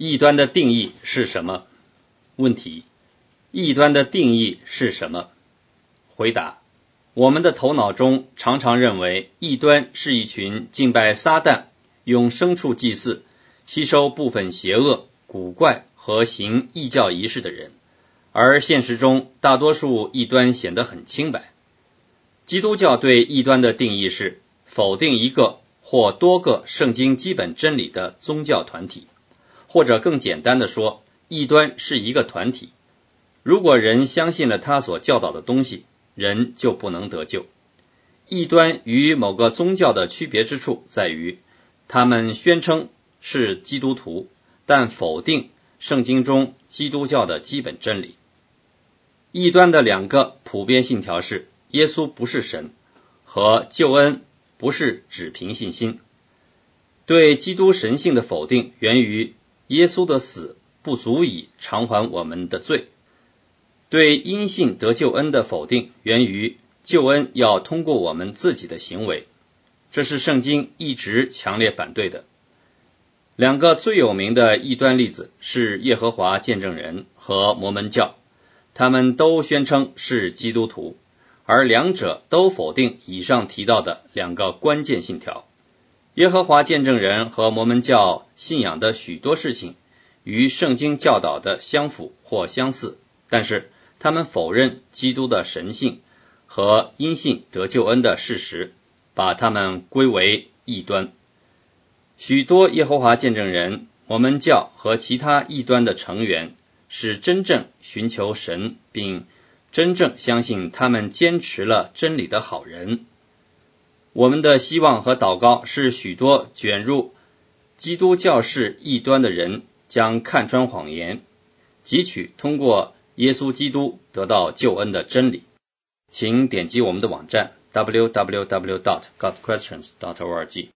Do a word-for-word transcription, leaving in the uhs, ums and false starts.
异端的定义是什么？问题：异端的定义是什么？回答：我们的头脑中常常认为异端是一群敬拜撒旦、用牲畜祭祀、吸收部分邪恶、古怪和行异教仪式的人，而现实中大多数异端显得很清白。基督教对异端的定义是否定一个或多个圣经基本真理的宗教团体，或者更简单的说，异端是一个团体。如果人相信了他所教导的东西，人就不能得救。异端与某个宗教的区别之处在于，他们宣称是基督徒，但否定圣经中基督教的基本真理。异端的两个普遍信条是耶稣不是神和救恩不是只凭信心。对基督神性的否定源于耶稣的死不足以偿还我们的罪。对因信得救恩的否定源于救恩要通过我们自己的行为，这是圣经一直强烈反对的。两个最有名的异端例子是耶和华见证人和摩门教，他们都宣称是基督徒，而两者都否定以上提到的两个关键信条。耶和华见证人和摩门教信仰的许多事情与圣经教导的相符或相似，但是他们否认基督的神性和因信得救恩的事实，把他们归为异端。许多耶和华见证人、摩门教和其他异端的成员是真正寻求神并真正相信他们坚持了真理的好人。我们的希望和祷告是许多卷入基督教式异端的人将看穿谎言，汲取通过耶稣基督得到救恩的真理。请点击我们的网站 double-u double-u double-u dot god questions dot org